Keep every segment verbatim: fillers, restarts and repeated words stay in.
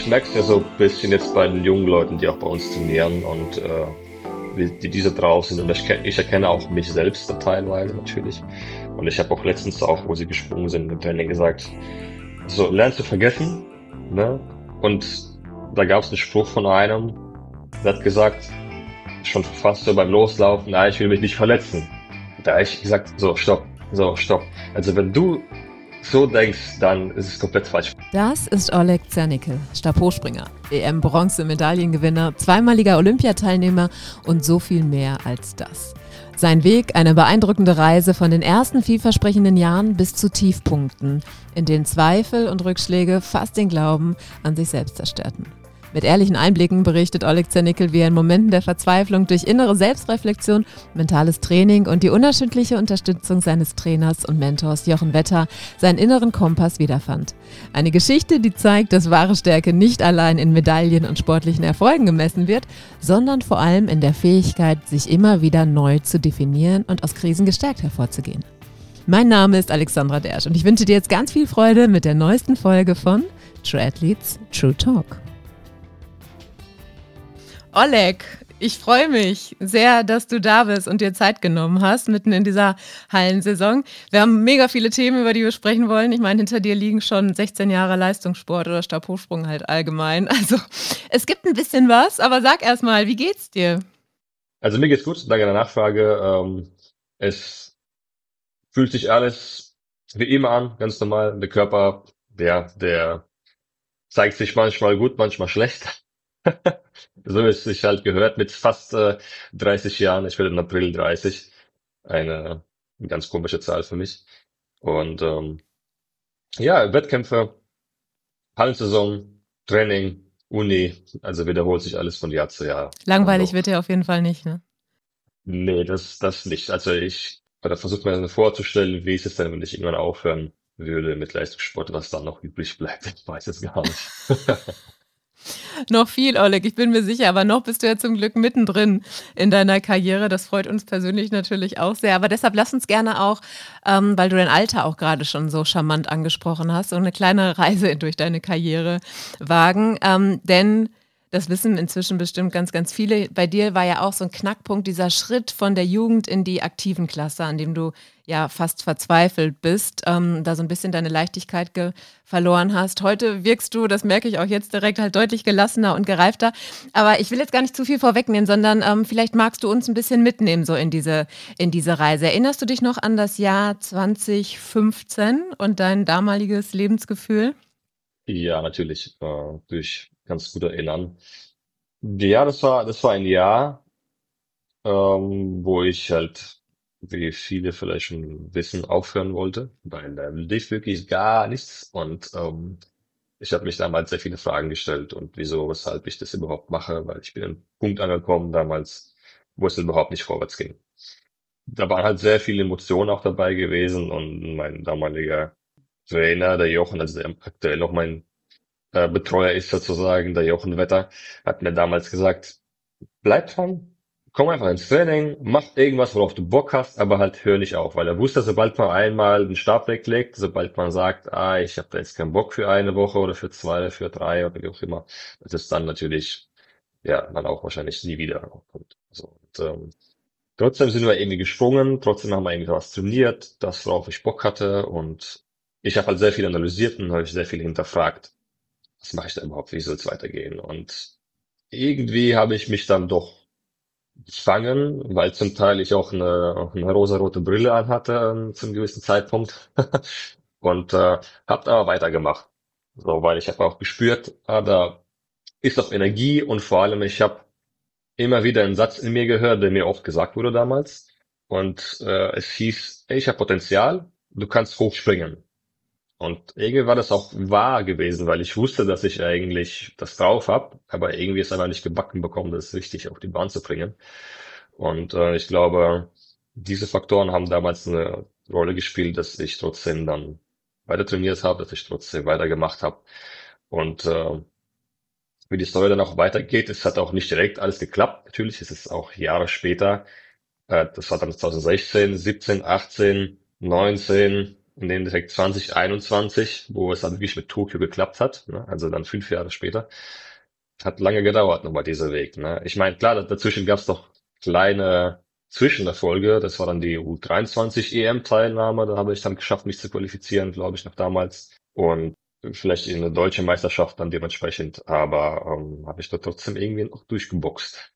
merke es ja so ein bisschen jetzt bei den jungen Leuten, die auch bei uns trainieren und äh, wie die diese drauf sind. Und ich, ke- ich erkenne auch mich selbst da teilweise natürlich. Und ich habe auch letztens auch, wo sie gesprungen sind im Training gesagt, so lern zu vergessen, ne? Und da gab es einen Spruch von einem, der hat gesagt, schon fast so beim Loslaufen, na, ich will mich nicht verletzen. Da habe ich gesagt, so, stopp, so, stopp. Also wenn du so denkst, dann ist es komplett falsch. Das ist Oleg Zernickel, Stabhochspringer, W M-Bronze-Medaillengewinner, zweimaliger Olympiateilnehmer und so viel mehr als das. Sein Weg, eine beeindruckende Reise von den ersten vielversprechenden Jahren bis zu Tiefpunkten, in denen Zweifel und Rückschläge fast den Glauben an sich selbst zerstörten. Mit ehrlichen Einblicken berichtet Oleg Zernickel, wie er in Momenten der Verzweiflung durch innere Selbstreflexion, mentales Training und die unerschütterliche Unterstützung seines Trainers und Mentors Jochen Wetter seinen inneren Kompass wiederfand. Eine Geschichte, die zeigt, dass wahre Stärke nicht allein in Medaillen und sportlichen Erfolgen gemessen wird, sondern vor allem in der Fähigkeit, sich immer wieder neu zu definieren und aus Krisen gestärkt hervorzugehen. Mein Name ist Alexandra Dersch und ich wünsche dir jetzt ganz viel Freude mit der neuesten Folge von True Athletes True Talk. Oleg, ich freue mich sehr, dass du da bist und dir Zeit genommen hast, mitten in dieser Hallensaison. Wir haben mega viele Themen, über die wir sprechen wollen. Ich meine, hinter dir liegen schon sechzehn Jahre Leistungssport oder Stabhochsprung halt allgemein. Also es gibt ein bisschen was, aber sag erst mal, wie geht's dir? Also mir geht's gut, danke der Nachfrage. Ähm, es fühlt sich alles wie immer an, ganz normal. Der Körper, der, der zeigt sich manchmal gut, manchmal schlecht. So wie es sich halt gehört mit fast äh, dreißig Jahren. Ich werde im April dreißig. Eine ganz komische Zahl für mich. Und ähm, ja, Wettkämpfe, Hallensaison, Training, Uni, also wiederholt sich alles von Jahr zu Jahr. Und Langweilig doch, wird dir auf jeden Fall nicht, ne? nee, das, das nicht. Also ich, oder versuche mir dann vorzustellen, wie ist es denn, wenn ich irgendwann aufhören würde mit Leistungssport, was dann noch übrig bleibt. Ich weiß es gar nicht. Noch viel, Oleg, ich bin mir sicher, aber noch bist du ja zum Glück mittendrin in deiner Karriere. Das freut uns persönlich natürlich auch sehr. Aber deshalb lass uns gerne auch, ähm, weil du dein Alter auch gerade schon so charmant angesprochen hast, so eine kleine Reise durch deine Karriere wagen. Ähm, denn das wissen inzwischen bestimmt ganz, ganz viele. Bei dir war ja auch so ein Knackpunkt dieser Schritt von der Jugend in die aktiven Klasse, an dem du ja fast verzweifelt bist, ähm, da so ein bisschen deine Leichtigkeit ge- verloren hast. Heute wirkst du, das merke ich auch jetzt direkt, halt deutlich gelassener und gereifter. Aber ich will jetzt gar nicht zu viel vorwegnehmen, sondern ähm, vielleicht magst du uns ein bisschen mitnehmen so in diese, in diese Reise. Erinnerst du dich noch an das Jahr zwanzig fünfzehn und dein damaliges Lebensgefühl? Ja, natürlich, äh, durch ganz gut erinnern. Ja, das war, das war ein Jahr, ähm, wo ich halt, wie viele vielleicht schon wissen, aufhören wollte, weil da lief wirklich gar nichts und ähm, ich habe mich damals sehr viele Fragen gestellt und wieso, weshalb ich das überhaupt mache, weil ich bin an einen Punkt angekommen damals, wo es überhaupt nicht vorwärts ging. Da waren halt sehr viele Emotionen auch dabei gewesen und mein damaliger Trainer, der Jochen, also der aktuell noch mein äh, Betreuer ist sozusagen, der Jochen Wetter, hat mir damals gesagt, bleib dran, komm einfach ins Training, mach irgendwas, worauf du Bock hast, aber halt hör nicht auf, weil er wusste, sobald man einmal den Stab weglegt, sobald man sagt, ah, ich habe da jetzt keinen Bock für eine Woche oder für zwei oder für drei oder wie auch immer, dass es dann natürlich, ja, dann auch wahrscheinlich nie wieder kommt. So, und, ähm, trotzdem sind wir irgendwie gesprungen, trotzdem haben wir irgendwie was trainiert, das, worauf ich Bock hatte und ich habe halt sehr viel analysiert und habe sehr viel hinterfragt, was mache ich da überhaupt, wie soll es weitergehen? Und irgendwie habe ich mich dann doch gefangen, weil zum Teil ich auch eine, auch eine rosarote Brille anhatte ähm, zum gewissen Zeitpunkt und äh, habe aber weitergemacht. So, weil ich habe auch gespürt, ah, da ist doch Energie und vor allem ich habe immer wieder einen Satz in mir gehört, der mir oft gesagt wurde damals und äh, es hieß, ey, ich habe Potenzial, du kannst hochspringen. Und irgendwie war das auch wahr gewesen, weil ich wusste, dass ich eigentlich das drauf habe, aber irgendwie ist einfach nicht gebacken bekommen, das richtig auf die Bahn zu bringen. Und äh, ich glaube, diese Faktoren haben damals eine Rolle gespielt, dass ich trotzdem dann weiter trainiert habe, dass ich trotzdem weitergemacht habe. Und äh, wie die Story dann auch weitergeht, es hat auch nicht direkt alles geklappt. Natürlich ist es auch Jahre später. Äh, das war dann zwanzig sechzehn, siebzehn, achtzehn, neunzehn im Endeffekt zwanzig einundzwanzig, wo es dann wirklich mit Tokio geklappt hat, ne? Also dann fünf Jahre später. Hat lange gedauert nochmal dieser Weg, ne? Ich meine, klar, dazwischen gab es doch kleine Zwischenerfolge. Das war dann die U dreiundzwanzig E M-Teilnahme. Da habe ich dann geschafft, mich zu qualifizieren, glaube ich, noch damals. Und vielleicht in eine deutsche Meisterschaft dann dementsprechend. Aber ähm, habe ich da trotzdem irgendwie noch durchgeboxt.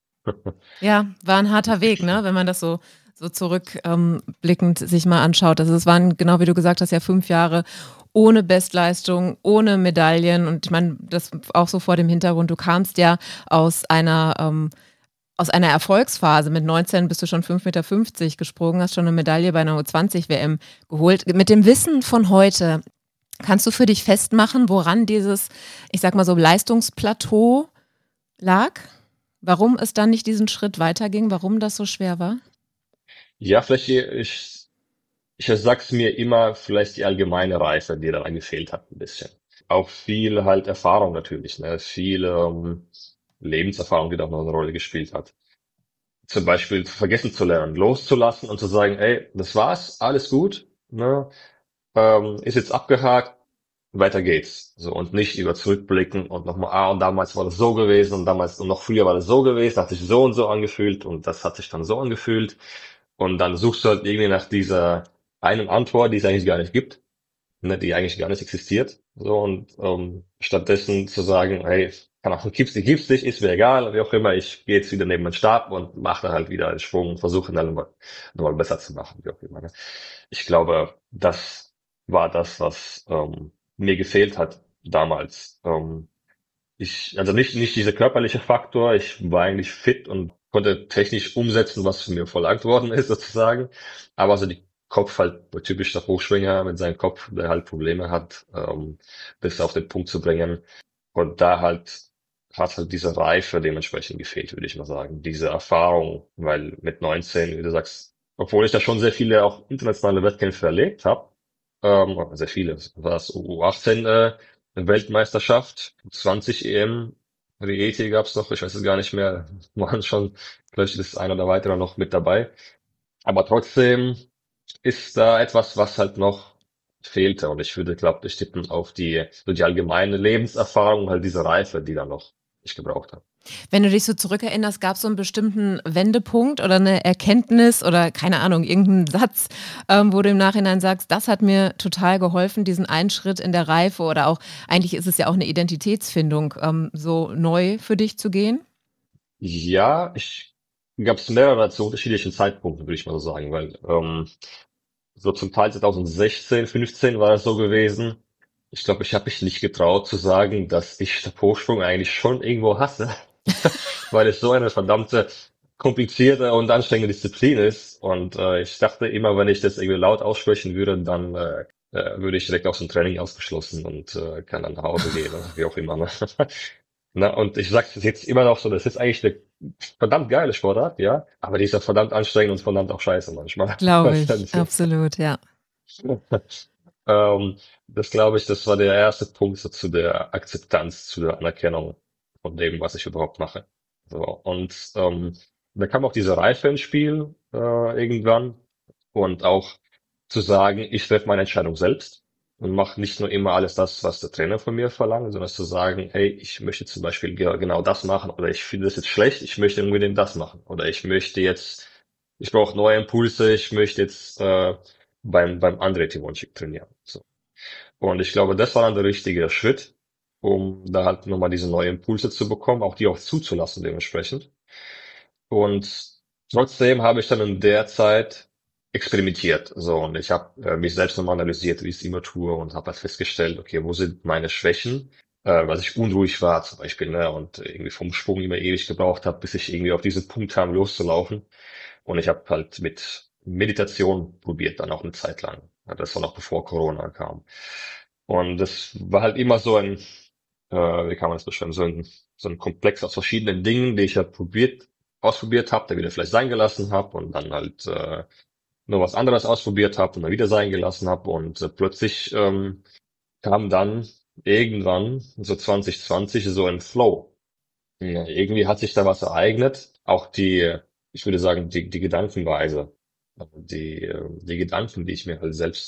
Ja, war ein harter Weg, ne? Wenn man das so, so zurückblickend ähm, blickend sich mal anschaut. Also es waren, genau wie du gesagt hast, ja fünf Jahre ohne Bestleistung, ohne Medaillen. Und ich meine, das auch so vor dem Hintergrund, du kamst ja aus einer, ähm, aus einer Erfolgsphase. Mit neunzehn bist du schon fünf Meter fünfzig gesprungen, hast schon eine Medaille bei einer U zwanzig W M geholt. Mit dem Wissen von heute, kannst du für dich festmachen, woran dieses, ich sag mal so, Leistungsplateau lag? Warum es dann nicht diesen Schritt weiterging, warum das so schwer war? Ja, vielleicht, ich, ich sag's mir immer, vielleicht die allgemeine Reife, die daran gefehlt hat, ein bisschen. Auch viel halt Erfahrung natürlich, ne? Viel ähm, Lebenserfahrung, die da auch noch eine Rolle gespielt hat. Zum Beispiel vergessen zu lernen, loszulassen und zu sagen, ey, das war's, alles gut, ne? Ähm, ist jetzt abgehakt, weiter geht's. So, und nicht über zurückblicken und nochmal, ah, und damals war das so gewesen und damals und noch früher war das so gewesen, hat sich so und so angefühlt und das hat sich dann so angefühlt. Und dann suchst du halt irgendwie nach dieser einen Antwort, die es eigentlich gar nicht gibt, ne, die eigentlich gar nicht existiert. So, und ähm, stattdessen zu sagen, hey, keine Ahnung, gibt's die, gibt's nicht, ist mir egal, wie auch immer, ich gehe jetzt wieder neben den Stab und mache dann halt wieder einen Schwung und versuche dann nochmal, nochmal besser zu machen, wie auch immer. Ne? Ich glaube, das war das, was ähm, mir gefehlt hat damals. Ähm, ich, also nicht, nicht dieser körperliche Faktor, ich war eigentlich fit und konnte technisch umsetzen, was mir verlangt worden ist, sozusagen. Aber so die Kopf halt, typisch der Hochschwinger mit seinem Kopf, der halt Probleme hat, ähm, das auf den Punkt zu bringen. Und da halt hat halt diese Reife dementsprechend gefehlt, würde ich mal sagen. Diese Erfahrung, weil mit neunzehn, wie du sagst, obwohl ich da schon sehr viele auch internationale Wettkämpfe erlebt habe, ähm, sehr viele, war es U achtzehn äh, Weltmeisterschaft, zwanzig E M, Rieti gab's noch, ich weiß es gar nicht mehr, waren schon vielleicht das ein oder weitere noch mit dabei. Aber trotzdem ist da etwas, was halt noch fehlte. Und ich würde, glaube ich, tippen auf die, so die allgemeine Lebenserfahrung, halt diese Reife, die dann noch ich gebraucht habe. Wenn du dich so zurückerinnerst, gab es so einen bestimmten Wendepunkt oder eine Erkenntnis oder keine Ahnung, irgendeinen Satz, ähm, wo du im Nachhinein sagst, das hat mir total geholfen, diesen einen Schritt in der Reife oder auch, eigentlich ist es ja auch eine Identitätsfindung, ähm, so neu für dich zu gehen? Ja, ich gab es mehrere zu unterschiedlichen Zeitpunkten, würde ich mal so sagen, weil ähm, so zum Teil zwanzig sechzehn, fünfzehn war es so gewesen. Ich glaube, ich habe mich nicht getraut zu sagen, dass ich Stabhochsprung eigentlich schon irgendwo hasse, weil es so eine verdammte komplizierte und anstrengende Disziplin ist. Und äh, ich dachte immer, wenn ich das irgendwie laut aussprechen würde, dann äh, äh, würde ich direkt aus dem Training ausgeschlossen und äh, kann dann nach Hause gehen oder wie auch immer. Ne? Na, und ich sage es jetzt immer noch so, das ist eigentlich eine verdammt geile Sportart, ja, aber die ist ja verdammt anstrengend und verdammt auch scheiße manchmal. Glaube Was dann ich, so. absolut, ja. Ähm, das glaube ich, das war der erste Punkt so zu der Akzeptanz, zu der Anerkennung von dem, was ich überhaupt mache. So, und ähm, da kam auch diese Reife ins Spiel äh, irgendwann und auch zu sagen, ich treffe meine Entscheidung selbst und mache nicht nur immer alles das, was der Trainer von mir verlangt, sondern zu sagen, hey, ich möchte zum Beispiel ge- genau das machen oder ich finde das jetzt schlecht, ich möchte unbedingt das machen oder ich möchte jetzt, ich brauche neue Impulse, ich möchte jetzt äh, beim beim André Tivonschik trainieren. So. Und ich glaube, das war dann der richtige Schritt, um da halt nochmal diese neuen Impulse zu bekommen, auch die auch zuzulassen dementsprechend. Und trotzdem habe ich dann in der Zeit experimentiert. So, und ich habe äh, mich selbst nochmal analysiert, wie ich es immer tue und habe halt festgestellt, okay, wo sind meine Schwächen? Äh, was ich unruhig war zum Beispiel, ne, und irgendwie vom Sprung immer ewig gebraucht habe, bis ich irgendwie auf diesen Punkt kam, loszulaufen. Und ich habe halt mit Meditation probiert, dann auch eine Zeit lang. Ja, das war noch bevor Corona kam. Und das war halt immer so ein, äh, wie kann man das beschreiben, so ein, so ein Komplex aus verschiedenen Dingen, die ich halt probiert, ausprobiert habe, dann wieder vielleicht sein gelassen habe und dann halt äh, nur was anderes ausprobiert habe und dann wieder sein gelassen habe und äh, plötzlich ähm, kam dann irgendwann so zwanzig zwanzig so ein Flow. Ja, irgendwie hat sich da was ereignet. Auch die, ich würde sagen, die, die Gedankenweise, also die, äh, die Gedanken, die ich mir halt selbst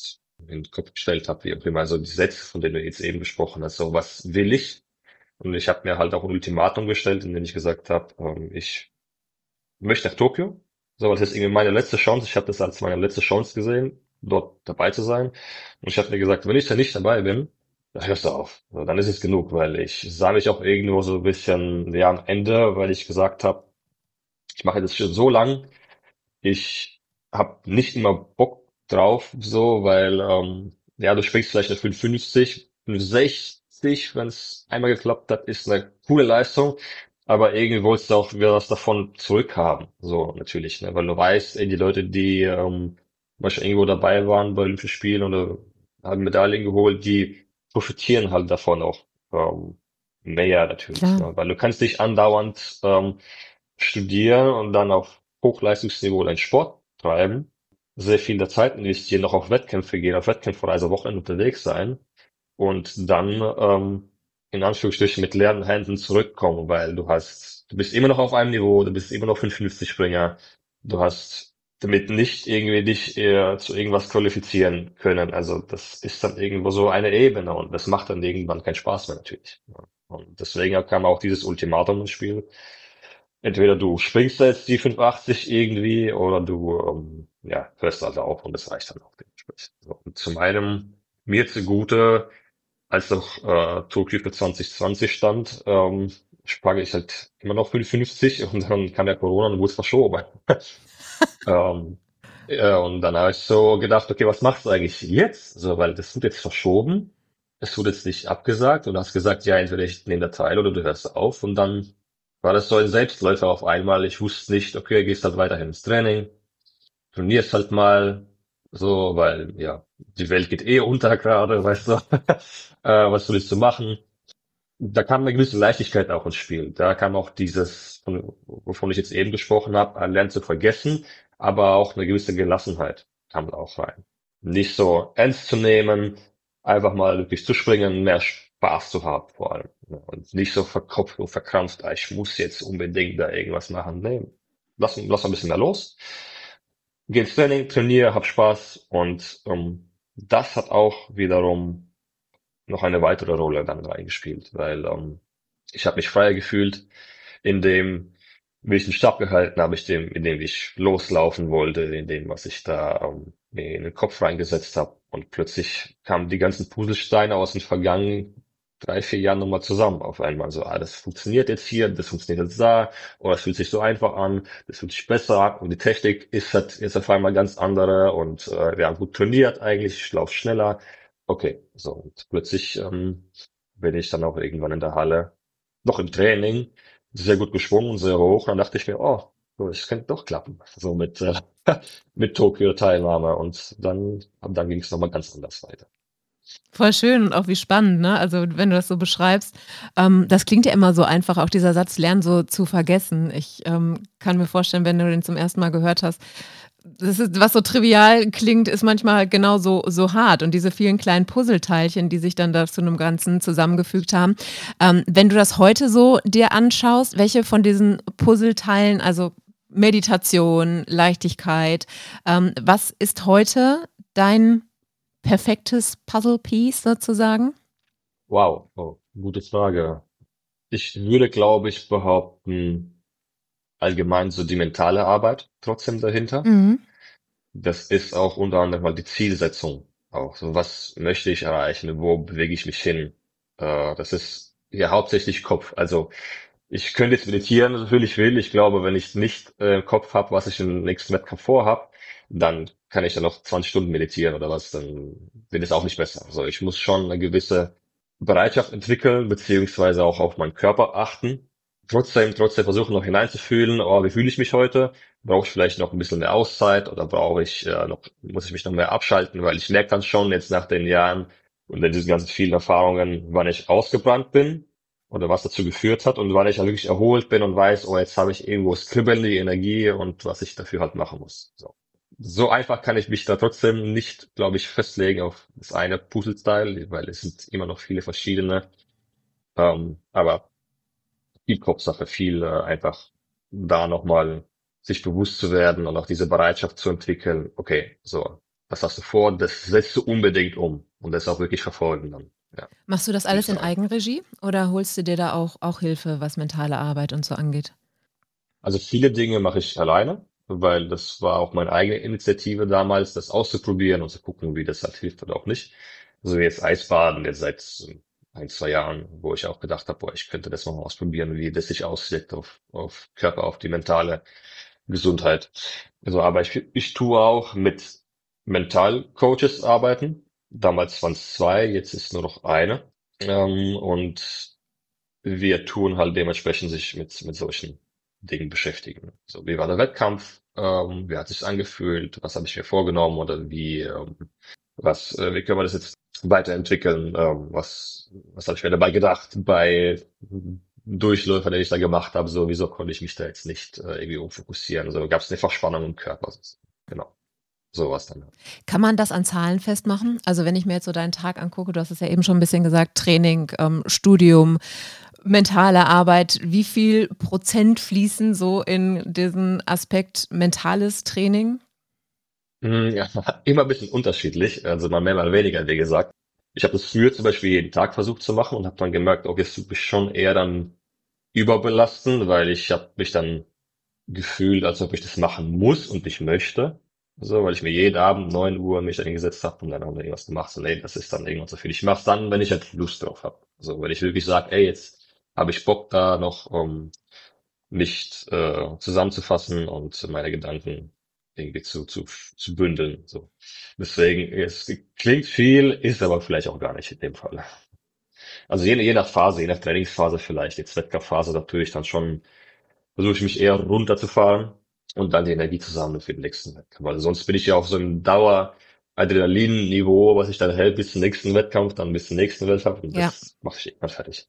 in den Kopf gestellt habe, wie auch immer, also die Sätze, von denen du jetzt eben gesprochen hast, so was will ich? Und ich habe mir halt auch ein Ultimatum gestellt, in dem ich gesagt habe, ähm, ich möchte nach Tokio. So, das ist irgendwie meine letzte Chance. Ich habe das als meine letzte Chance gesehen, dort dabei zu sein. Und ich habe mir gesagt, wenn ich da nicht dabei bin, dann hörst du auf. So, dann ist es genug, weil ich sah mich auch irgendwo so ein bisschen, ja, am Ende, weil ich gesagt habe, ich mache das schon so lang. Ich habe nicht immer Bock drauf, so, weil, ähm, ja, du springst vielleicht eine fünfundfünfzig, fünfundsechzig, wenn es einmal geklappt hat, ist eine coole Leistung, aber irgendwie wolltest du auch wieder was davon zurückhaben, so natürlich, ne, weil du weißt, ey, die Leute, die ähm, mal schon irgendwo dabei waren bei Olympischen Spielen oder haben Medaillen geholt, die profitieren halt davon auch ähm, mehr natürlich, Klar. ne, weil du kannst dich andauernd ähm, studieren und dann auf Hochleistungsniveau deinen Sport treiben, sehr viel der Zeit investieren, noch auf Wettkämpfe gehen, auf Wettkämpfe, Wochenende unterwegs sein und dann ähm, in Anführungsstrichen mit leeren Händen zurückkommen, weil du hast, du bist immer noch auf einem Niveau, du bist immer noch fünfundfünfzig Springer, du hast damit nicht irgendwie dich eher zu irgendwas qualifizieren können. Also das ist dann irgendwo so eine Ebene und das macht dann irgendwann keinen Spaß mehr natürlich. Und deswegen kam auch dieses Ultimatum ins Spiel. Entweder du springst jetzt die fünfundachtzig irgendwie oder du ähm, ja, hörst halt auf und das reicht dann auch dementsprechend. So, und zu meinem, mir zugute, als noch äh, Tokio für zwanzig zwanzig stand, ähm, sprang ich halt immer noch fünfundfünfzig und dann kam ja Corona und wurde es verschoben. ähm, ja, und dann habe ich so gedacht, okay, was machst du eigentlich jetzt? So, weil das wird jetzt verschoben, es wurde jetzt nicht abgesagt und du hast gesagt, ja, entweder ich nehme da teil oder du hörst auf und dann war das so ein Selbstläufer auf einmal. Ich wusste nicht, okay, gehst halt weiterhin ins Training, trainierst halt mal so, weil ja, die Welt geht eh unter gerade, weißt du. äh, was soll ich so machen? Da kam eine gewisse Leichtigkeit auch ins Spiel. Da kam auch dieses, von- wovon ich jetzt eben gesprochen habe, ein Lernen zu vergessen, aber auch eine gewisse Gelassenheit kam da auch rein. Nicht so ernst zu nehmen, einfach mal wirklich zu springen, mehr Spaß zu haben vor allem. Ja, und nicht so verkopft und verkrampft, ah, ich muss jetzt unbedingt da irgendwas machen. Nee, lass, lass mal ein bisschen mehr los. Geh ins Training, trainiere, hab Spaß und ähm, das hat auch wiederum noch eine weitere Rolle dann reingespielt, weil ähm, ich habe mich freier gefühlt, in dem, wie ich den Stab gehalten habe, ich dem, in dem ich loslaufen wollte, in dem, was ich da ähm, mir in den Kopf reingesetzt habe. Und plötzlich kamen die ganzen Puzzlesteine aus den vergangenen drei, vier Jahren nochmal zusammen auf einmal. So, ah, das funktioniert jetzt hier, das funktioniert jetzt da, oder es fühlt sich so einfach an, das fühlt sich besser an und die Technik ist halt jetzt auf einmal ganz andere und äh, wir haben gut trainiert eigentlich, ich laufe schneller. Okay, so und plötzlich ähm, bin ich dann auch irgendwann in der Halle, noch im Training, sehr gut geschwungen, sehr hoch. Und dann dachte ich mir, oh, so, das könnte doch klappen, so mit äh, mit Tokio-Teilnahme. Und dann, ab dann ging es nochmal ganz anders weiter. Voll schön und auch wie spannend, ne? Also wenn du das so beschreibst, ähm, das klingt ja immer so einfach, auch dieser Satz, lernen so zu vergessen. Ich ähm, kann mir vorstellen, wenn du den zum ersten Mal gehört hast, das ist, was so trivial klingt, ist manchmal genau so, so hart. Und diese vielen kleinen Puzzleteilchen, die sich dann da zu einem Ganzen zusammengefügt haben. Ähm, wenn du das heute so dir anschaust, welche von diesen Puzzleteilen, also Meditation, Leichtigkeit, ähm, was ist heute dein perfektes Puzzle-Piece sozusagen? Wow, oh, gute Frage. Ich würde, glaube ich, behaupten, allgemein so die mentale Arbeit trotzdem dahinter. Mhm. Das ist auch unter anderem mal die Zielsetzung auch. So, was möchte ich erreichen? Wo bewege ich mich hin? Äh, das ist ja hauptsächlich Kopf. Also ich könnte jetzt meditieren, so viel ich will. Ich glaube, wenn ich nicht äh, im Kopf habe, was ich im nächsten Wettkampf vorhab, dann kann ich dann noch zwanzig Stunden meditieren oder was, dann wird es auch nicht besser. Also ich muss schon eine gewisse Bereitschaft entwickeln, beziehungsweise auch auf meinen Körper achten. Trotzdem, trotzdem versuchen noch hineinzufühlen, oh, wie fühle ich mich heute? Brauche ich vielleicht noch ein bisschen mehr Auszeit oder brauche ich äh, noch, muss ich mich noch mehr abschalten, weil ich merke dann schon jetzt nach den Jahren und in diesen ganzen vielen Erfahrungen, wann ich ausgebrannt bin oder was dazu geführt hat und wann ich dann wirklich erholt bin und weiß, oh, jetzt habe ich irgendwo das Kribbeln, die Energie und was ich dafür halt machen muss. So. So einfach kann ich mich da trotzdem nicht, glaube ich, festlegen auf das eine Puzzleteil, weil es sind immer noch viele verschiedene. Ähm, aber viel Kopfsache, viel äh, einfach da nochmal sich bewusst zu werden und auch diese Bereitschaft zu entwickeln. Okay, so. das hast du vor, das setzt du unbedingt um und das auch wirklich verfolgen dann. Ja, Machst du das würde ich alles in sagen. Eigenregie oder holst du dir da auch, auch Hilfe, was mentale Arbeit und so angeht? Also viele Dinge mache ich alleine, weil das war auch meine eigene Initiative damals, das auszuprobieren und zu gucken, wie das halt hilft oder auch nicht. Also jetzt Eisbaden, jetzt seit ähm, ein, zwei Jahren, wo ich auch gedacht habe, boah, ich könnte das mal ausprobieren, wie das sich auswirkt auf, auf Körper, auf die mentale Gesundheit. Also, aber ich, ich tue auch mit Mentalcoaches arbeiten. Damals waren es zwei, jetzt ist nur noch eine. Ähm, und wir tun halt dementsprechend sich mit, mit solchen Dingen beschäftigen. So, wie war der Wettkampf? Ähm, wie hat sich angefühlt? Was habe ich mir vorgenommen? Oder wie, ähm, was, äh, wie können wir das jetzt weiterentwickeln? Ähm, was, was habe ich mir dabei gedacht bei Durchläufer, den ich da gemacht habe? So, wieso konnte ich mich da jetzt nicht äh, irgendwie umfokussieren? So, gab es eine Verspannung im Körper? Genau, sowas dann. Kann man das an Zahlen festmachen? Also wenn ich mir jetzt so deinen Tag angucke, du hast es ja eben schon ein bisschen gesagt, Training, ähm, Studium, mentale Arbeit, wie viel Prozent fließen so in diesen Aspekt mentales Training? Hm, ja, immer ein bisschen unterschiedlich, also mal mehr, mal weniger, wie gesagt. Ich habe das früher zum Beispiel jeden Tag versucht zu machen und habe dann gemerkt, okay, es tut mich schon eher dann überbelasten, weil ich habe mich dann gefühlt, als ob ich das machen muss und nicht möchte. So, weil ich mir jeden Abend neun Uhr mich dann hingesetzt habe und dann auch noch irgendwas gemacht. So, nee, das ist dann irgendwann zu viel. Ich mache dann, wenn ich halt Lust drauf habe. So, wenn ich wirklich sage, ey, jetzt habe ich Bock da noch, um mich äh, zusammenzufassen und meine Gedanken irgendwie zu, zu, zu bündeln. So. Deswegen, es klingt viel, ist aber vielleicht auch gar nicht in dem Fall. Also je, je nach Phase, je nach Trainingsphase vielleicht. Jetzt Wettkampfphase natürlich dann schon, versuche ich mich eher runterzufahren und dann die Energie zu sammeln für den nächsten Wettkampf. Weil sonst bin ich ja auf so einem Dauer Adrenalin-Niveau, was ich dann hält bis zum nächsten Wettkampf, dann bis zum nächsten Wettkampf und Ja. das mache ich irgendwann fertig.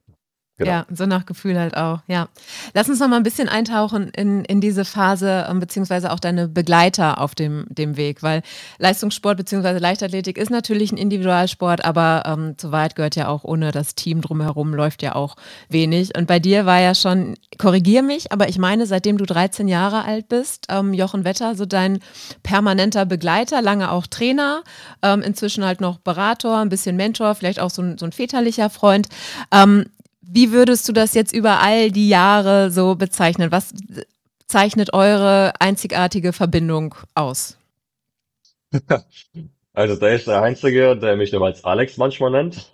Ja, Genau. so nach Gefühl halt auch, ja. Lass uns noch mal ein bisschen eintauchen in, in diese Phase, ähm, beziehungsweise auch deine Begleiter auf dem, dem Weg, weil Leistungssport beziehungsweise Leichtathletik ist natürlich ein Individualsport, aber ähm, zu weit gehört ja auch ohne das Team drumherum läuft ja auch wenig. Und bei dir war ja schon, korrigier mich, aber ich meine, seitdem du dreizehn Jahre alt bist, ähm, Jochen Wetter, so dein permanenter Begleiter, lange auch Trainer, ähm, inzwischen halt noch Berater, ein bisschen Mentor, vielleicht auch so ein, so ein väterlicher Freund. Ähm, Wie würdest du das jetzt über all die Jahre so bezeichnen? Was zeichnet eure einzigartige Verbindung aus? Also der ist der Einzige, der mich nur als Alex manchmal nennt.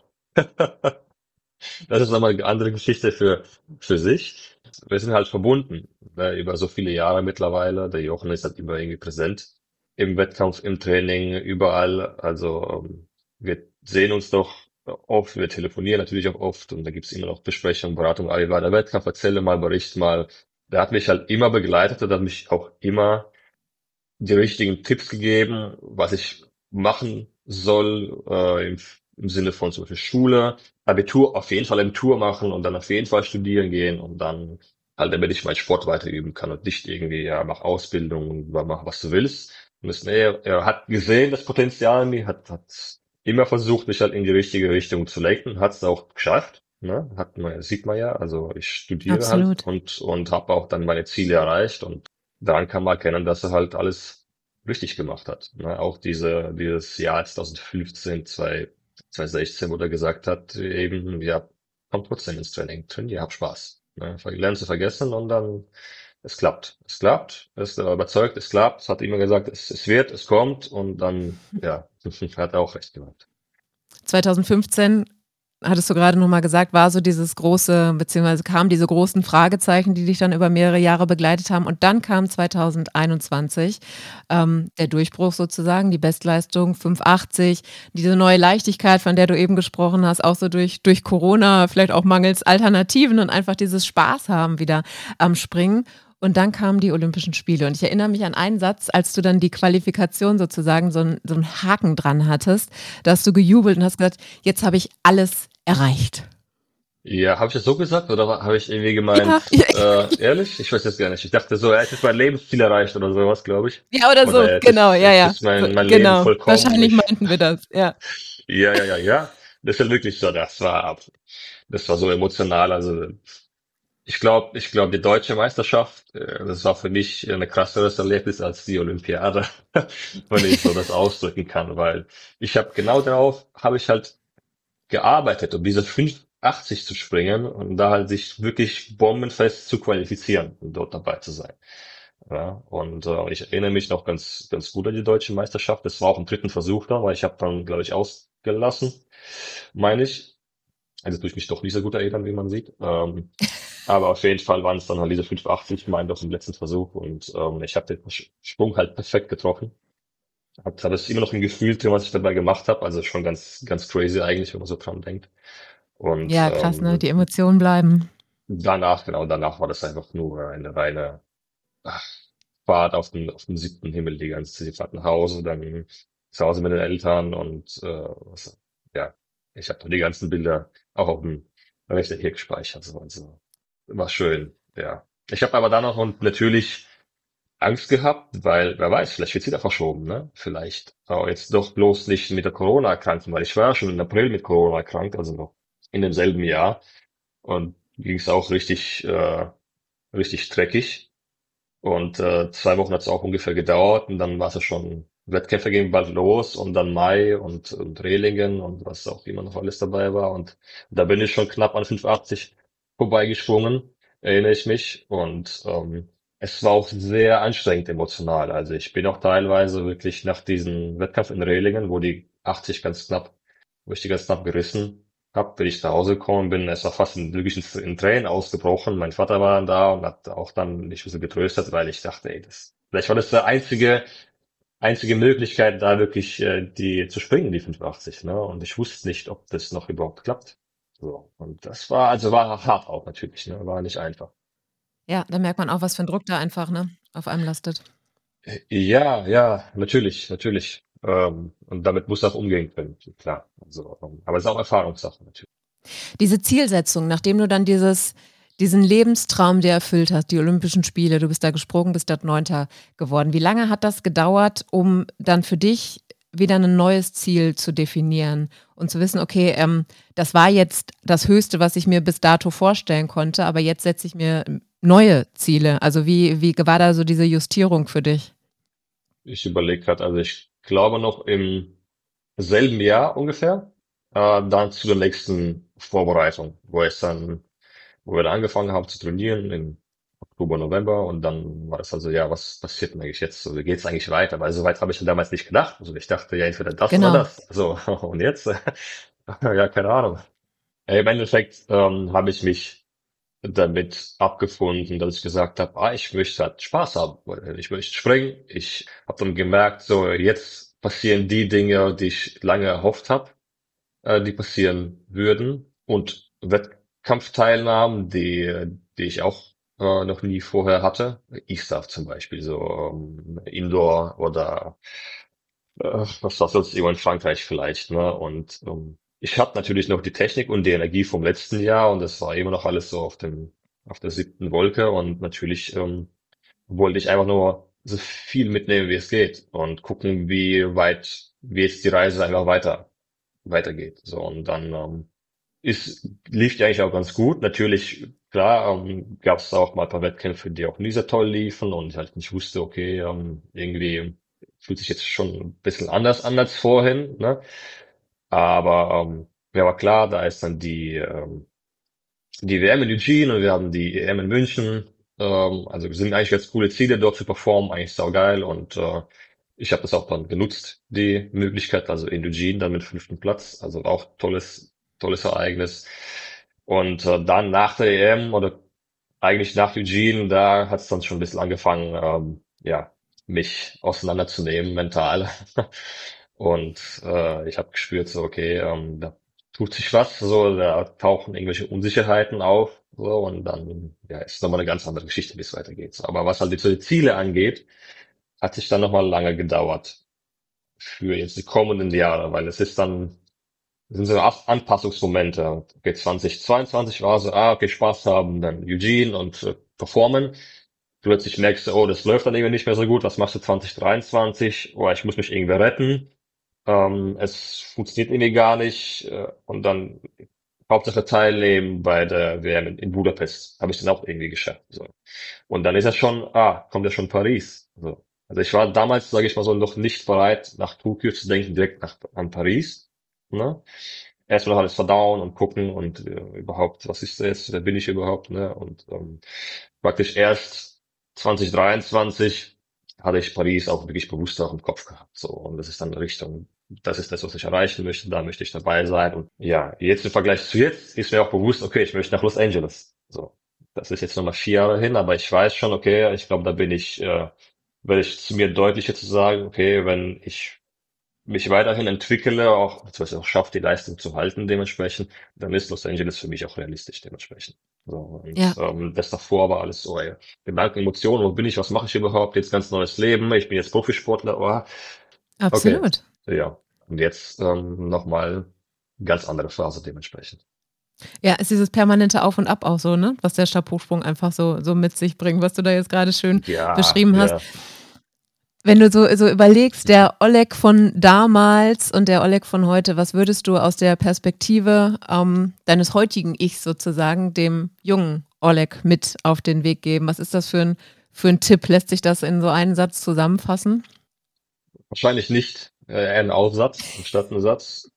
Das ist nochmal eine andere Geschichte für, für sich. Wir sind halt verbunden, ne, über so viele Jahre mittlerweile. Der Jochen ist halt immer irgendwie präsent. Im Wettkampf, im Training, überall. Also ähm, wir sehen uns doch oft, wir telefonieren natürlich auch oft und da gibt's immer noch Besprechungen, Beratung, ah, wie war der Wettkampf, erzähle mal, bericht mal. Der hat mich halt immer begleitet und hat mich auch immer die richtigen Tipps gegeben, was ich machen soll, äh, im, im Sinne von zum Beispiel Schule, Abitur, auf jeden Fall Abitur machen und dann auf jeden Fall studieren gehen und dann halt, damit ich meinen Sport weiterüben kann und nicht irgendwie, ja, mach Ausbildung und mach, was du willst. Und das, nee, er hat gesehen, das Potenzial in mir, hat, hat immer versucht, mich halt in die richtige Richtung zu lenken, hat es auch geschafft. Ne? Hat man, sieht man ja, also ich studiere halt Absolut. und, und habe auch dann meine Ziele erreicht und daran kann man erkennen, dass er halt alles richtig gemacht hat. Ne? Auch diese, dieses Jahr zwanzig fünfzehn, zwei- zwanzig sechzehn, wo er gesagt hat, eben, ja, komm trotzdem ins Training, trainier, hab Spaß. Ne? Lernen zu vergessen und dann, es klappt. Es klappt, er ist überzeugt, es klappt, es hat immer gesagt, es, es wird, es kommt und dann, ja, hat er auch recht gehabt. zwanzig fünfzehn, hattest du gerade nochmal gesagt, war so dieses große, beziehungsweise kamen diese großen Fragezeichen, die dich dann über mehrere Jahre begleitet haben. Und dann kam zwanzig einundzwanzig ähm, der Durchbruch sozusagen, die Bestleistung fünf achtzig, diese neue Leichtigkeit, von der du eben gesprochen hast, auch so durch, durch Corona, vielleicht auch mangels Alternativen und einfach dieses Spaß haben wieder am Springen. Und dann kamen die Olympischen Spiele. Und ich erinnere mich an einen Satz, als du dann die Qualifikation sozusagen so, ein, so einen Haken dran hattest, da hast du gejubelt und hast gesagt, jetzt habe ich alles erreicht. Ja, habe ich das so gesagt oder habe ich irgendwie Ja, gemeint, äh, ehrlich? Ich weiß jetzt gar nicht. Ich dachte so, ja, jetzt ist mein Lebensziel erreicht oder sowas, glaube ich. ja oder so, Oder jetzt genau, ist, ja, jetzt ja. ist So, mein, mein Leben genau, vollkommen. wahrscheinlich Ich, meinten wir das, ja. ja, ja, ja, ja. Das ist ja wirklich so, das war, das war so emotional. Also Ich glaube, ich glaube, die deutsche Meisterschaft, äh, das war für mich ein krasseres Erlebnis als die Olympiade, wenn ich so das ausdrücken kann, weil ich habe genau darauf, habe ich halt gearbeitet, um diese fünfundachtzig zu springen und da halt sich wirklich bombenfest zu qualifizieren und dort dabei zu sein. Ja, und äh, ich erinnere mich noch ganz, ganz gut an die deutsche Meisterschaft. Das war auch im dritten Versuch dann, weil ich habe dann, glaube ich, ausgelassen, meine ich. Also tue ich mich doch nicht so gut erinnern, wie man sieht. Ähm, aber auf jeden Fall waren es dann halt diese fünfundachtzig, mein doch im letzten Versuch und ähm, ich habe den Sch- Sprung halt perfekt getroffen. Hab, hab es immer noch im Gefühl drin, was ich dabei gemacht habe. Also schon ganz, ganz crazy eigentlich, wenn man so dran denkt. Und Ja, krass, ne? ähm, Die Emotionen bleiben. danach, genau, danach war das einfach nur eine reine ach, Fahrt auf den, auf den siebten Himmel die ganze Zeit. Fahrt nach Hause, dann zu Hause mit den Eltern und äh, was, ja, ich habe die ganzen Bilder auch auf dem Rechner hier gespeichert. So, also war schön, ja. Ich habe aber dann noch und natürlich Angst gehabt, weil wer weiß, vielleicht wird wieder verschoben, ne? Vielleicht aber jetzt doch bloß nicht mit der Corona erkranken, weil ich war ja schon im April mit Corona erkrankt, also noch in demselben Jahr und ging es auch richtig, äh, richtig dreckig. Und äh, zwei Wochen hat es auch ungefähr gedauert und dann war es ja schon, Wettkämpfe gingen bald los und dann Mai und, und Rehlingen und was auch immer noch alles dabei war. Und da bin ich schon knapp an fünfundachtzig vorbeigesprungen, erinnere ich mich. Und ähm, es war auch sehr anstrengend emotional. Also ich bin auch teilweise wirklich nach diesem Wettkampf in Rehlingen, wo die achtzig ganz knapp, wo ich die ganz knapp gerissen hab, bin ich nach Hause gekommen bin, es war fast in, wirklich in, in Tränen ausgebrochen. Mein Vater war dann da und hat auch dann mich ein bisschen getröstet, weil ich dachte, ey, das, vielleicht war das die einzige, einzige Möglichkeit, da wirklich äh, die zu springen, die fünfundachtzig, ne? Und ich wusste nicht, ob das noch überhaupt klappt. So. Und das war, also war hart auch natürlich, ne? War nicht einfach. Ja, da merkt man auch, was für ein Druck da einfach, ne, auf einem lastet. Ja, ja, natürlich, natürlich. Ähm, und damit muss er auch umgehen können, klar. Also, ähm, aber es ist auch Erfahrungssache natürlich. Diese Zielsetzung, nachdem du dann dieses, diesen Lebenstraum dir erfüllt hast, die Olympischen Spiele, du bist da gesprungen, bist dort Neunter geworden. Wie lange hat das gedauert, um dann für dich wieder ein neues Ziel zu definieren und zu wissen, okay, ähm, das war jetzt das Höchste, was ich mir bis dato vorstellen konnte, aber jetzt setze ich mir neue Ziele. Also wie, wie war da so diese Justierung für dich? Ich überlege gerade, also ich glaube noch im selben Jahr ungefähr, äh, dann zu der nächsten Vorbereitung, wo es dann, wo wir dann angefangen haben zu trainieren im Oktober, November und dann war das also, ja, was passiert denn eigentlich jetzt? So, wie geht's eigentlich weiter? Weil so weit habe ich dann damals nicht gedacht. Also ich dachte ja entweder das oder Genau. das. So, und jetzt? Ja, keine Ahnung. Ey, im Endeffekt ähm, habe ich mich damit abgefunden, dass ich gesagt habe, ah, ich möchte halt Spaß haben, weil ich möchte springen. Ich habe dann gemerkt, so jetzt passieren die Dinge, die ich lange erhofft habe, äh, die passieren würden und Wettkampfteilnahmen, die, die ich auch äh, noch nie vorher hatte. I-Staff zum Beispiel, so ähm, Indoor oder äh, was war sonst irgendwo in Frankreich vielleicht, ne? Und ähm, ich habe natürlich noch die Technik und die Energie vom letzten Jahr und das war immer noch alles so auf dem auf der siebten Wolke und natürlich ähm, wollte ich einfach nur so viel mitnehmen, wie es geht und gucken, wie weit, wie jetzt die Reise einfach weiter weitergeht. So und dann ähm, ist lief die eigentlich auch ganz gut. Natürlich, klar, ähm, gab es auch mal ein paar Wettkämpfe, die auch nicht so toll liefen und ich halt nicht wusste, okay, ähm, irgendwie fühlt sich jetzt schon ein bisschen anders an als vorhin, ne? Aber ähm, mir war klar, da ist dann die ähm, die W M in Eugene und wir haben die E M in München. Ähm, also sind eigentlich ganz coole Ziele dort zu performen, eigentlich saugeil. Und äh, ich habe das auch dann genutzt, die Möglichkeit, also in Eugene dann mit fünften Platz. Also auch tolles, tolles Ereignis. Und äh, dann nach der E M oder eigentlich nach Eugene, da hat es dann schon ein bisschen angefangen, ähm, ja, mich auseinanderzunehmen mental. Und äh, ich habe gespürt, so, okay, ähm, da tut sich was, so, da tauchen irgendwelche Unsicherheiten auf, so, und dann, ja, ist nochmal eine ganz andere Geschichte, wie es weitergeht. So, aber was halt die, so die Ziele angeht, hat sich dann nochmal lange gedauert für jetzt die kommenden Jahre, weil es ist dann, es sind so Ab- Anpassungsmomente. Okay, zwanzig zweiundzwanzig war so, ah, okay, Spaß haben, dann Eugene und äh, performen. Plötzlich merkst du, oh, das läuft dann irgendwie nicht mehr so gut, was machst du zwanzig dreiundzwanzig? Oh, ich muss mich irgendwie retten. Ähm, es funktioniert irgendwie gar nicht. Äh, und dann Hauptsache teilnehmen bei der W M in, in Budapest. Habe ich dann auch irgendwie geschafft. So. Und dann ist ja schon, ah, kommt ja schon Paris. So. Also ich war damals, sage ich mal so, noch nicht bereit, nach Tokio zu denken, direkt nach an Paris. Ne? Erstmal noch alles verdauen und gucken und äh, überhaupt, was ist das, wer bin ich überhaupt, ne? Und ähm, praktisch erst zwanzig dreiundzwanzig hatte ich Paris auch wirklich bewusst auch im Kopf gehabt. So, und das ist dann Richtung, das ist das, was ich erreichen möchte, da möchte ich dabei sein. Und ja, jetzt im Vergleich zu jetzt ist mir auch bewusst, okay, ich möchte nach Los Angeles. So, das ist jetzt nochmal vier Jahre hin, aber ich weiß schon, okay, ich glaube, da bin ich, äh, werde ich zu mir deutlicher zu sagen, okay, wenn ich mich weiterhin entwickle, auch, beziehungsweise auch schaffe, die Leistung zu halten dementsprechend, dann ist Los Angeles für mich auch realistisch dementsprechend. So, und Ja, ähm, das davor war alles so, ey, Gedanken, Emotionen, wo bin ich, was mache ich überhaupt, jetzt ganz neues Leben, ich bin jetzt Profisportler, oh, okay, absolut. ja. Und jetzt ähm, nochmal ganz andere Phase dementsprechend. Ja, ist dieses permanente Auf und Ab auch so, ne? Was der Stabhochsprung einfach so, so mit sich bringt, was du da jetzt gerade schön Ja, beschrieben hast. ja. Wenn du so, so überlegst, der Oleg von damals und der Oleg von heute, was würdest du aus der Perspektive ähm, deines heutigen Ichs sozusagen dem jungen Oleg mit auf den Weg geben? Was ist das für ein, für ein Tipp? Lässt sich das in so einen Satz zusammenfassen? Wahrscheinlich nicht äh, eher ein Aufsatz anstatt ein Satz.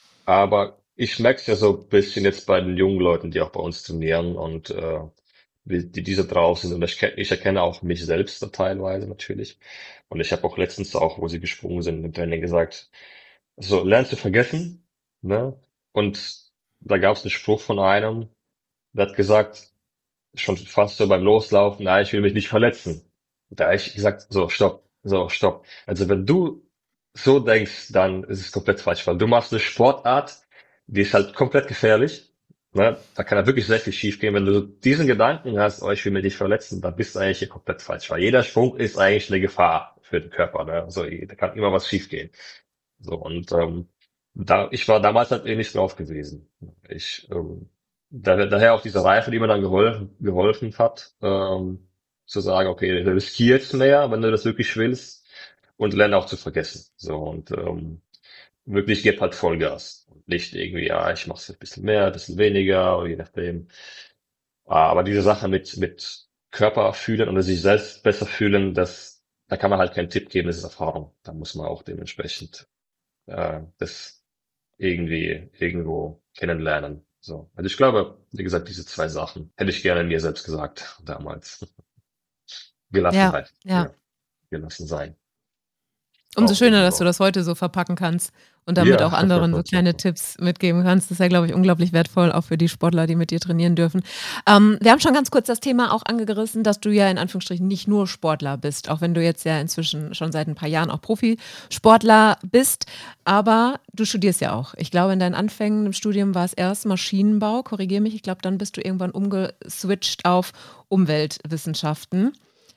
Aber ich merke es ja so ein bisschen jetzt bei den jungen Leuten, die auch bei uns trainieren und äh, wie die diese drauf sind. Und ich, ke- ich erkenne auch mich selbst da teilweise natürlich. Und ich habe auch letztens auch, wo sie gesprungen sind, im Training gesagt, so lern zu vergessen. Ne? Und da gab es einen Spruch von einem, der hat gesagt, schon fast so beim Loslaufen, na, ich will mich nicht verletzen. Da hab ich gesagt, so, stopp, so, stopp. Also wenn du so denkst, dann ist es komplett falsch, weil du machst eine Sportart, die ist halt komplett gefährlich. Ne? Da kann ja wirklich sehr viel schief gehen. Wenn du diesen Gedanken hast, oh, ich will mich nicht verletzen, dann bist du eigentlich hier komplett falsch, weil jeder Sprung ist eigentlich eine Gefahr für den Körper. Ne? Also da kann immer was schief gehen. So, und ähm, da, ich war damals halt eh nicht drauf gewesen. Ich, ähm, da, daher auch diese Reife, die mir dann geholfen, geholfen hat, ähm, zu sagen, okay, riskier jetzt mehr, wenn du das wirklich willst, und lerne auch zu vergessen. So, und ähm, wirklich gib halt Vollgas. Und nicht irgendwie, ja, ich mache es ein bisschen mehr, ein bisschen weniger, oder je nachdem. Ah, aber diese Sache mit, mit Körper fühlen oder sich selbst besser fühlen, das, da kann man halt keinen Tipp geben, das ist Erfahrung. Da muss man auch dementsprechend äh, das irgendwie irgendwo kennenlernen. So. Also ich glaube, wie gesagt, diese zwei Sachen hätte ich gerne mir selbst gesagt damals. Ja, Gelassenheit, ja. ja, gelassen sein, Umso auch schöner, dass du irgendwo. das heute so verpacken kannst und damit Ja, auch anderen so kleine Tipps mitgeben kannst. Das ist ja, glaube ich, unglaublich wertvoll, auch für die Sportler, die mit dir trainieren dürfen. Ähm, wir haben schon ganz kurz das Thema auch angerissen, dass du ja in Anführungsstrichen nicht nur Sportler bist, auch wenn du jetzt ja inzwischen schon seit ein paar Jahren auch Profisportler bist. Aber du studierst ja auch. Ich glaube, in deinen Anfängen im Studium war es erst Maschinenbau, korrigiere mich. Ich glaube, dann bist du irgendwann umgeswitcht auf Umweltwissenschaften.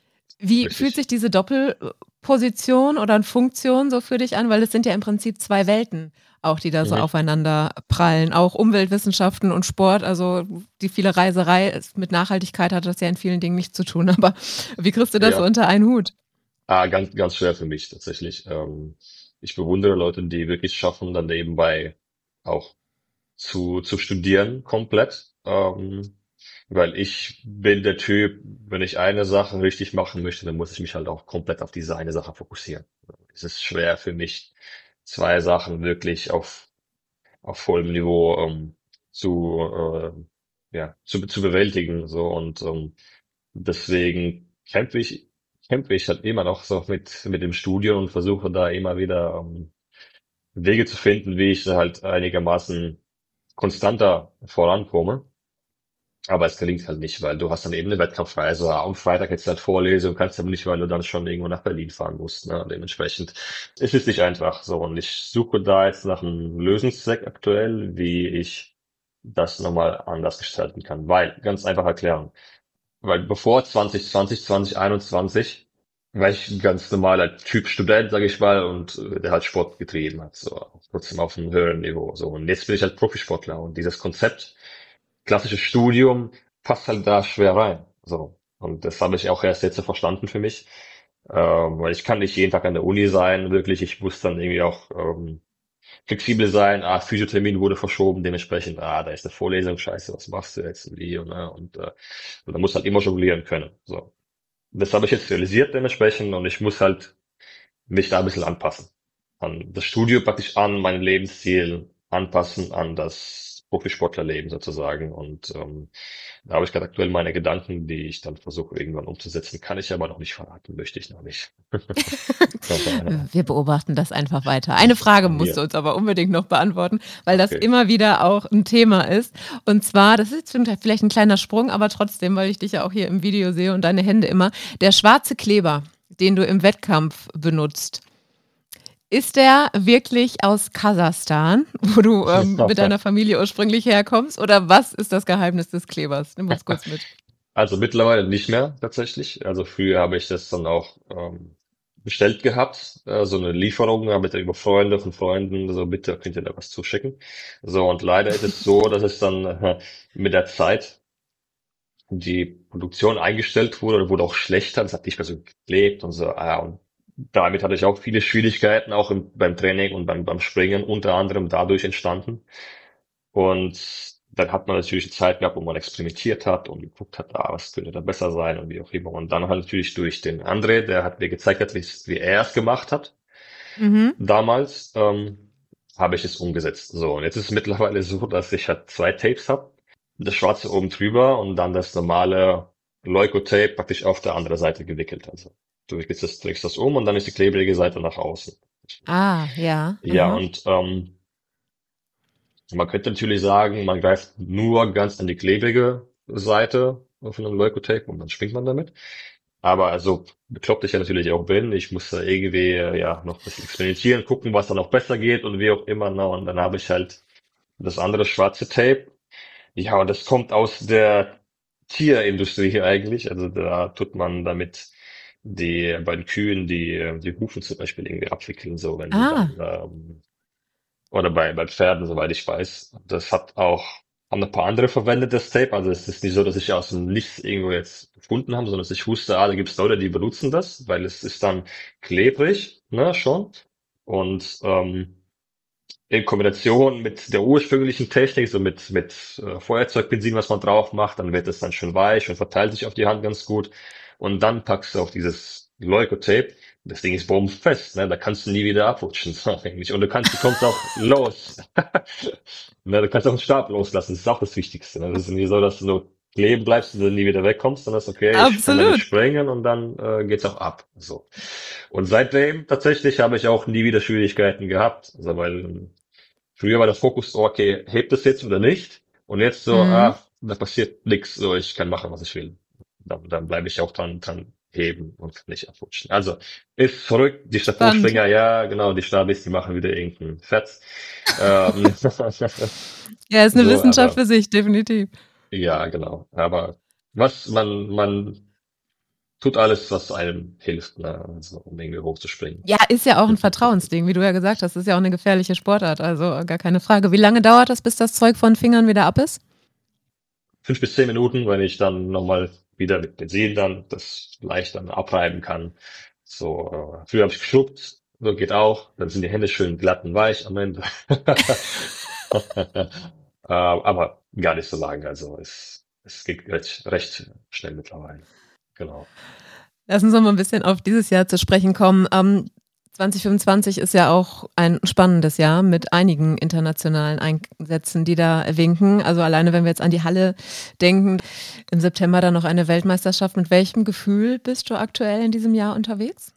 Wie fühlt richtig. sich diese Doppelposition oder Funktion so für dich an? Weil es sind ja im Prinzip zwei Welten auch, die da so Mhm. aufeinander prallen. Auch Umweltwissenschaften und Sport, also die viele Reiserei ist- mit Nachhaltigkeit hat das ja in vielen Dingen nichts zu tun. Aber wie kriegst du das so Ja, unter einen Hut? ah, ganz, ganz schwer für mich tatsächlich. Ähm, ich bewundere Leute, die wirklich schaffen, dann nebenbei auch zu, zu studieren komplett. Ähm, weil ich bin der Typ, wenn ich eine Sache richtig machen möchte, dann muss ich mich halt auch komplett auf diese eine Sache fokussieren. Es ist schwer für mich, zwei Sachen wirklich auf, auf vollem Niveau ähm, zu, äh, ja, zu, zu bewältigen. So und ähm, deswegen kämpfe ich, kämpfe ich halt immer noch so mit, mit dem Studium und versuche da immer wieder ähm, Wege zu finden, wie ich halt einigermaßen konstanter vorankomme. Aber es gelingt halt nicht, weil du hast dann eben eine Wettkampfreihe. Also am Freitag jetzt halt Vorlesung, kannst aber nicht, weil du dann schon irgendwo nach Berlin fahren musst. Ne? Dementsprechend ist es nicht einfach so. Und ich suche da jetzt nach einem Lösungszweck aktuell, wie ich das nochmal anders gestalten kann. Weil, ganz einfach erklären, weil bevor zwanzig zwanzig, zwanzig einundzwanzig war ich ein ganz normaler Typ Student, sage ich mal, und äh, der halt Sport getrieben hat, so trotzdem auf einem höheren Niveau. So und jetzt bin ich halt Profisportler und dieses Konzept klassisches Studium passt halt da schwer rein. So und das habe ich auch erst jetzt so verstanden für mich, ähm, weil ich kann nicht jeden Tag an der Uni sein, wirklich. Ich muss dann irgendwie auch ähm, flexibel sein, ah, Physiothermin wurde verschoben, dementsprechend, ah, da ist eine Vorlesung, scheiße, was machst du jetzt und wie und, ne, und, äh, und da muss halt immer jonglieren können. So. Das habe ich jetzt realisiert dementsprechend und ich muss halt mich da ein bisschen anpassen. An das Studio praktisch an mein Lebensziel anpassen, an das Profisportlerleben sozusagen. Und ähm, da habe ich gerade aktuell meine Gedanken, die ich dann versuche irgendwann umzusetzen. Kann ich aber noch nicht verraten, möchte ich noch nicht. Wir beobachten das einfach weiter. Eine Frage musst Ja, du uns aber unbedingt noch beantworten, weil das okay. immer wieder auch ein Thema ist. Und zwar, das ist jetzt vielleicht ein kleiner Sprung, aber trotzdem, weil ich dich ja auch hier im Video sehe und deine Hände immer. Der schwarze Kleber, den du im Wettkampf benutzt, ist der wirklich aus Kasachstan, wo du ähm, mit deiner Familie ursprünglich herkommst? Oder was ist das Geheimnis des Klebers? Nimm uns kurz mit. Also mittlerweile nicht mehr tatsächlich. Also früher habe ich das dann auch ähm, bestellt gehabt, äh, so eine Lieferung, habe ich dann über Freunde von Freunden, so bitte könnt ihr da was zuschicken. So und leider ist es so, dass es dann äh, mit der Zeit die Produktion eingestellt wurde oder wurde auch schlechter, das hat nicht mehr so geklebt und so. Ah, und damit hatte ich auch viele Schwierigkeiten, auch im, beim Training und beim, beim Springen, unter anderem dadurch entstanden. Und dann hat man natürlich die Zeit gehabt, wo man experimentiert hat und geguckt hat, ah, was könnte da besser sein und wie auch immer. Und dann halt natürlich durch den André, der hat mir gezeigt hat, wie es- wie er es gemacht hat Mhm. damals, ähm, habe ich es umgesetzt. So, und jetzt ist es mittlerweile so, dass ich halt zwei Tapes habe. Das schwarze oben drüber und dann das normale Leukotape praktisch auf der anderen Seite gewickelt. Also du wickelst das, trägst das um und dann ist die klebrige Seite nach außen. Ah, ja. Ja, Aha. und ähm, man könnte natürlich sagen, man greift nur ganz an die klebrige Seite von einem Leukotape und dann springt man damit. Aber also bekloppt ich ja natürlich auch bin, ich muss da irgendwie äh, ja noch ein bisschen experimentieren, gucken, was dann auch besser geht und wie auch immer. Na, und dann habe ich halt das andere schwarze Tape. Ja, und das kommt aus der Tierindustrie eigentlich. Also da tut man damit die bei den Kühen die die Hufen zum Beispiel irgendwie abwickeln, so wenn die Ah, dann ähm, oder bei, bei Pferden, soweit ich weiß. Das hat auch, haben ein paar andere verwendet, das Tape. Also es ist nicht so, dass ich aus dem Nichts irgendwo jetzt gefunden habe, sondern dass ich wusste, ah, da gibt es Leute, die benutzen das, weil es ist dann klebrig, ne, schon. Und ähm, in Kombination mit der ursprünglichen Technik, so mit, mit äh, Feuerzeugbenzin, was man drauf macht, dann wird es dann schön weich und verteilt sich auf die Hand ganz gut. Und dann packst du auf dieses Leukotape. Das Ding ist bombenfest, ne? Da kannst du nie wieder abrutschen, so eigentlich. Und du kannst, du kommst auch los. Ne, du kannst auch einen Stab loslassen. Das ist auch das Wichtigste. Ne? Das ist nicht so, dass du so kleben bleibst und dann nie wieder wegkommst, sondern das ist okay, ich kann damit absolut. springen und dann äh, geht's auch ab. So. Und seitdem tatsächlich habe ich auch nie wieder Schwierigkeiten gehabt. Also weil früher war der Fokus so, okay, hebt es jetzt oder nicht? Und jetzt so, Mhm. ah, da passiert nichts, so ich kann machen, was ich will. Dann, dann bleibe ich auch dran, dran heben und nicht abrutschen. Also ist verrückt, die Spannend. Stabhochspringer, ja, genau, die Stabis, die machen wieder irgendeinen Fetz. Ähm, Ja, ist eine so, Wissenschaft aber für sich, definitiv. ja, genau. Aber was man, man tut alles, was einem hilft, ne? Also, um irgendwie hochzuspringen. Ja, ist ja auch ein Vertrauensding, wie du ja gesagt hast. Ist ja auch eine gefährliche Sportart, also gar keine Frage. Wie lange dauert das, bis das Zeug von Fingern wieder ab ist? Fünf bis zehn Minuten, wenn ich dann nochmal wieder mit Benzin dann das leicht dann abreiben kann. So, äh, früher habe ich geschrubbt, so geht auch. Dann sind die Hände schön glatt und weich am Ende. äh, aber gar nicht so lang. Also es, es geht recht, recht schnell mittlerweile. Genau. Lass uns noch mal ein bisschen auf dieses Jahr zu sprechen kommen. Ähm, zwanzig fünfundzwanzig ist ja auch ein spannendes Jahr mit einigen internationalen Einsätzen, die da winken. Also alleine, wenn wir jetzt an die Halle denken, im September dann noch eine Weltmeisterschaft. Mit welchem Gefühl bist du aktuell in diesem Jahr unterwegs?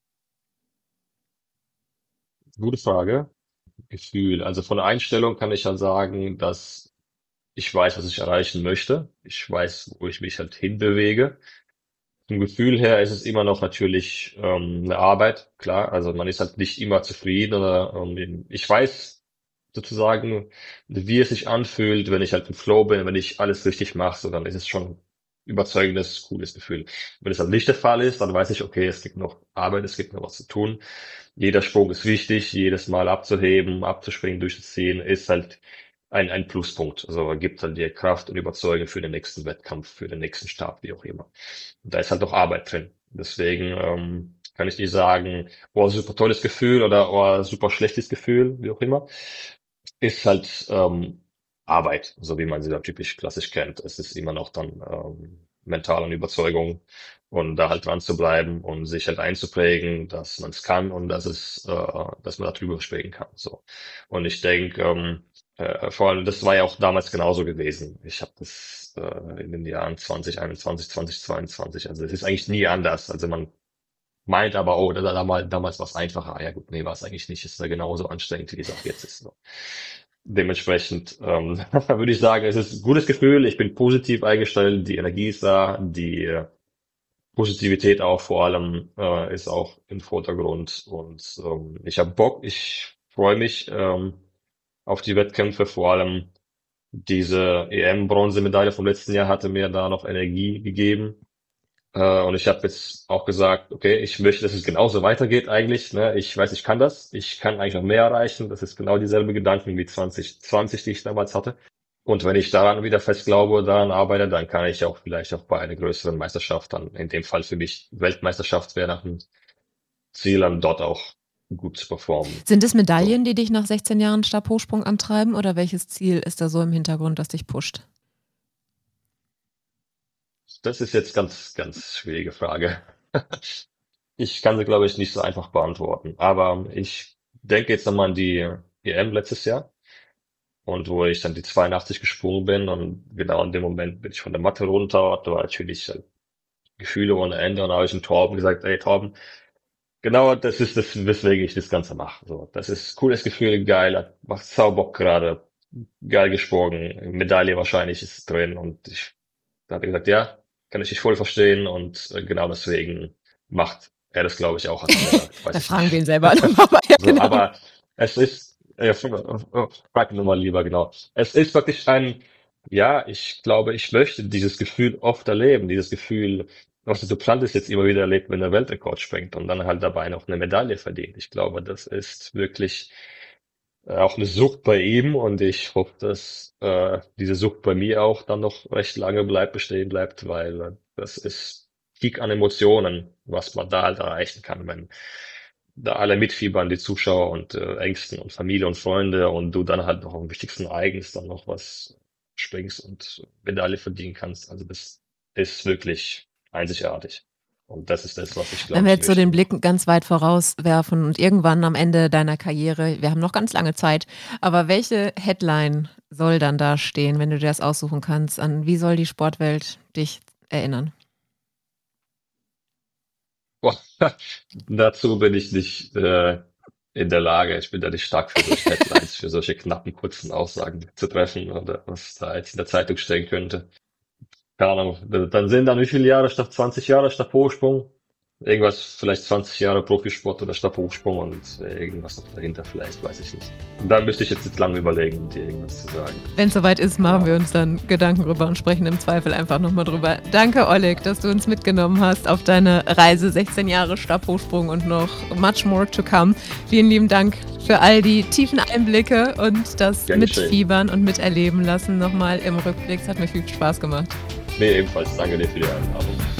Gute Frage. Gefühl. Also von der Einstellung kann ich ja sagen, dass ich weiß, was ich erreichen möchte. Ich weiß, wo ich mich halt hinbewege. Vom Gefühl her ist es immer noch natürlich ähm, eine Arbeit, klar. Also man ist halt nicht immer zufrieden oder ähm, ich weiß sozusagen, wie es sich anfühlt, wenn ich halt im Flow bin, wenn ich alles richtig mache, so dann ist es schon ein überzeugendes, cooles Gefühl. Wenn es halt nicht der Fall ist, dann weiß ich, okay, es gibt noch Arbeit, es gibt noch was zu tun. Jeder Sprung ist wichtig, jedes Mal abzuheben, abzuspringen, durchzuziehen, ist halt ein, ein Pluspunkt. Also gibt halt dir Kraft und Überzeugung für den nächsten Wettkampf, für den nächsten Start, wie auch immer. Und da ist halt noch Arbeit drin. Deswegen ähm, kann ich nicht sagen, oh, super tolles Gefühl oder oh, super schlechtes Gefühl, wie auch immer. Ist halt ähm, Arbeit, so wie man sie da typisch klassisch kennt. Es ist immer noch dann ähm, mentale Überzeugung und da halt dran zu bleiben und sich halt einzuprägen, dass man es kann und dass es, äh, dass man darüber sprechen kann. So. Und ich denke, ähm, äh, vor allem, das war ja auch damals genauso gewesen. Ich habe das äh, in den Jahren zwanzig einundzwanzig, zwanzig zweiundzwanzig, also es ist eigentlich nie anders. Also man meint aber, oh, da, damals, damals war es einfacher. Ah, ja gut, nee, war es eigentlich nicht. Ist ja genauso anstrengend, wie es auch jetzt ist. So. Dementsprechend ähm, würde ich sagen, es ist ein gutes Gefühl. Ich bin positiv eingestellt. Die Energie ist da. Die äh, Positivität auch vor allem äh, ist auch im Vordergrund. Und ähm, ich habe Bock. Ich freue mich ähm, auf die Wettkämpfe. Vor allem diese E M-Bronzemedaille vom letzten Jahr hatte mir da noch Energie gegeben. Äh, und ich habe jetzt auch gesagt, okay, ich möchte, dass es genauso weitergeht eigentlich. Ne? Ich weiß, ich kann das. Ich kann eigentlich noch mehr erreichen. Das ist genau dieselbe Gedanken wie zwanzig zwanzig, die ich damals hatte. Und wenn ich daran wieder fest glaube, daran arbeite, dann kann ich auch vielleicht auch bei einer größeren Meisterschaft, dann in dem Fall für mich Weltmeisterschaft wäre nach dem Ziel, dann dort auch gut zu performen. Sind es So. Medaillen, die dich nach sechzehn Jahren Stabhochsprung antreiben oder welches Ziel ist da so im Hintergrund, das dich pusht? Das ist jetzt ganz, ganz schwierige Frage. Ich kann sie, glaube ich, nicht so einfach beantworten. Aber ich denke jetzt nochmal an die E M letztes Jahr und wo ich dann die zweiundachtzig gesprungen bin und genau in dem Moment bin ich von der Matte runter. Da war natürlich halt Gefühle ohne Ende und da habe ich dem Torben gesagt, ey Torben, genau das ist das, weswegen ich das Ganze mache. So, das ist cooles Gefühl, geil, macht sau Bock gerade, geil gesprungen, Medaille wahrscheinlich ist drin und ich da hat er gesagt, ja, kann ich dich voll verstehen und äh, genau deswegen macht er das, glaube ich, auch. Hat er gesagt, weiß Da ich fragen nicht. wir ihn selber. Aber ja, So, genau. aber es ist, äh, frag ihn nochmal lieber, genau. Es ist wirklich ein, ja, ich glaube, ich möchte dieses Gefühl oft erleben, dieses Gefühl, was der Duplantis jetzt immer wieder erlebt, wenn er Weltrekord sprengt und dann halt dabei noch eine Medaille verdient. Ich glaube, das ist wirklich äh, auch eine Sucht bei ihm und ich hoffe, dass äh, diese Sucht bei mir auch dann noch recht lange bleibt, bestehen bleibt, weil äh, das ist Peak an Emotionen, was man da halt erreichen kann, wenn da alle mitfiebern, die Zuschauer und äh, Ängsten und Familie und Freunde und du dann halt noch am wichtigsten eigens dann noch was springst und Medaille verdienen kannst. Also das ist wirklich einzigartig. Und das ist das, was ich Wenn glaube wir ich jetzt so den möchte. Blick ganz weit vorauswerfen und irgendwann am Ende deiner Karriere, wir haben noch ganz lange Zeit, aber welche Headline soll dann da stehen, wenn du dir das aussuchen kannst? An wie soll die Sportwelt dich erinnern? Boah, dazu bin ich nicht äh, in der Lage. Ich bin da nicht stark für solche Headlines, für solche knappen, kurzen Aussagen zu treffen oder was da jetzt in der Zeitung stehen könnte. Keine Ahnung. Dann sind dann wie viele Jahre statt zwanzig Jahre statt Hochsprung? Irgendwas, vielleicht zwanzig Jahre Profisport oder Stabhochsprung und äh, irgendwas noch dahinter vielleicht, weiß ich nicht. Und da müsste ich jetzt, jetzt lange überlegen, um dir irgendwas zu sagen. Wenn es soweit ist, machen Ja. wir uns dann Gedanken drüber und sprechen im Zweifel einfach nochmal drüber. Danke, Oleg, dass du uns mitgenommen hast auf deine Reise, sechzehn Jahre Stabhochsprung und noch much more to come. Vielen lieben Dank für all die tiefen Einblicke und das Gern geschehen. Mitfiebern und Miterleben lassen nochmal im Rückblick. Es hat mir viel Spaß gemacht. Nee, ebenfalls. Danke dir für die Einladung.